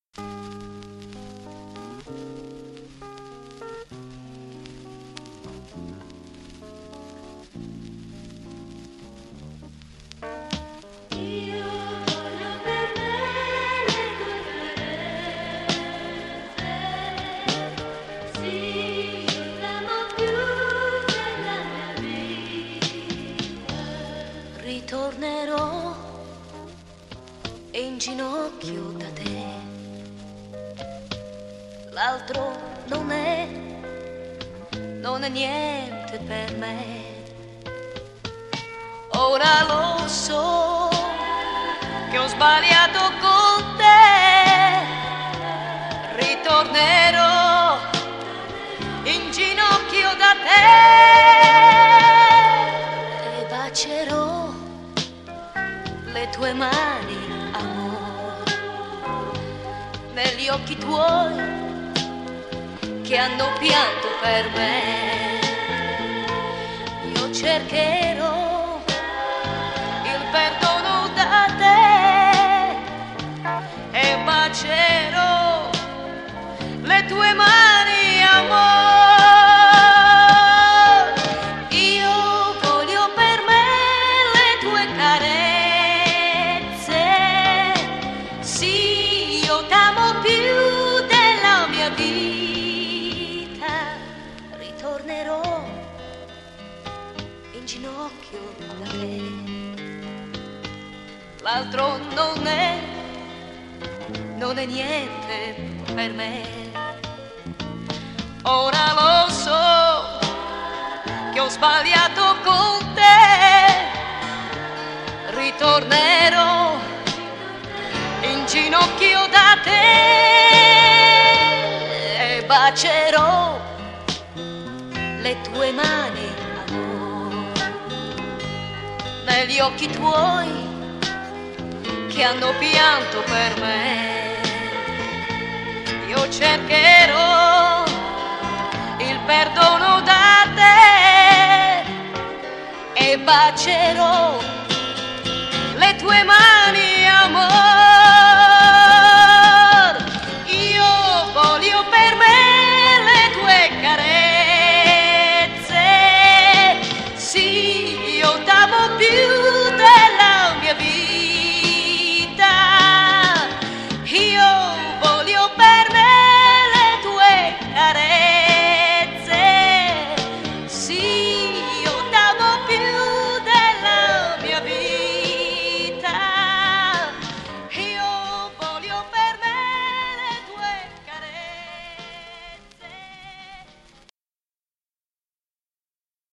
Ritornerò in ginocchio da te. L'altro non è niente per me. Ora lo so che ho sbagliato con te. Ritornerò in ginocchio da te e bacerò le tue mani, amore, negli occhi tuoi che hanno pianto per me. Io cercherò il perdono da te e bacerò le tue mani, amore. Io voglio per me le tue carezze. Sì, io t'amo più della mia vita. Ritornerò in ginocchio da te. L'altro non è niente per me. Ora lo so che ho sbagliato con te. Ritornerò in ginocchio da te e bacerò le tue mani, amore, negli occhi tuoi che hanno pianto per me. Io cercherò il perdono da te e bacerò le tue mani.